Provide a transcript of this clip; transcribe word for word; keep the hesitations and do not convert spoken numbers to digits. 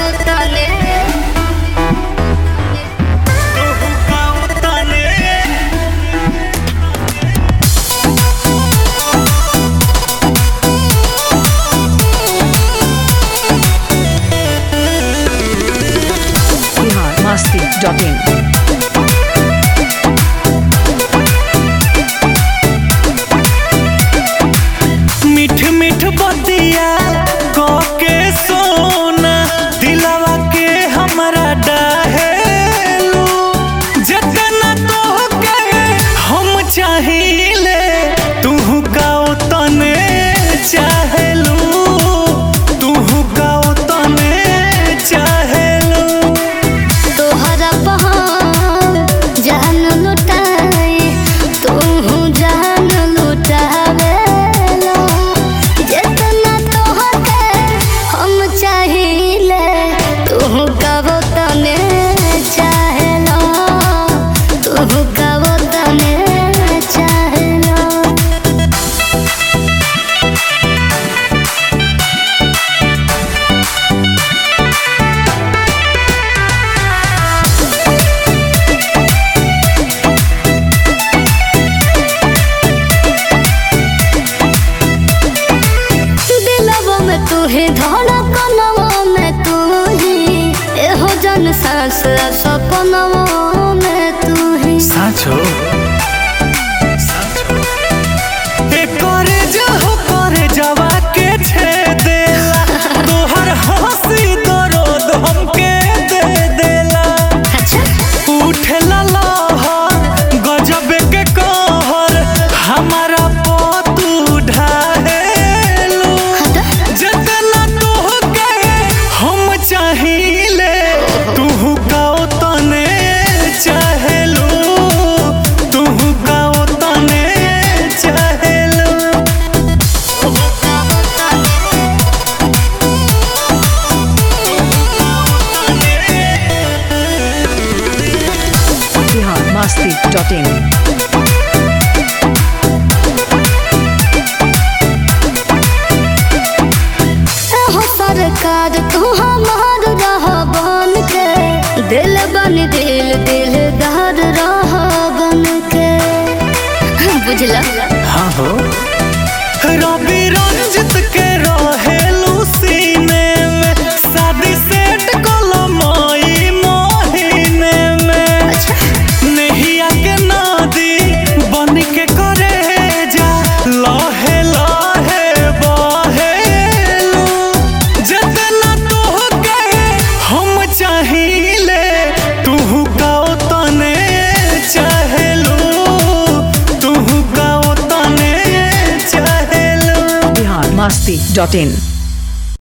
masti dot in. मीठ मीठ बतिया के सोना दिलवा के हमरा डाहेलू जितना तोहके हम चाहिले तू का तने चाहेलू तू का तने चाहेलू तोहरा पहाड़ जान लुटाए तू जान लुटावे चाहिले तू कब तने चाहेलो तू कब तने चाहेलो दिलवा में तू ही धड़कनवा में तू ही एहो जन सांस सपनवा में तू ही साचो करे जाओ करे जावा के छेदेला तोहर हंसी दर्द हमके दे देला अच्छा उठेला लहर गजब के कहर हमारा पतू ढाहेलू जितना तोहके हम चाहिले तू का तने चाहेलू तू का तने चाहेलू Bihar masti dot in. सरकार तू हमार रह बन के दिल बन दिल दिलदार रह बन के बुझला हाँ हो रवि रंजित के रहेलू सीने में शादी सेट कलमई महीने में नहिया के नदी बन के करे जा लहे लहे बहेलू जितना तोहके हम चाहिले तू का तने चाहेलू तू का तने चाहेलू Bihar masti dot in.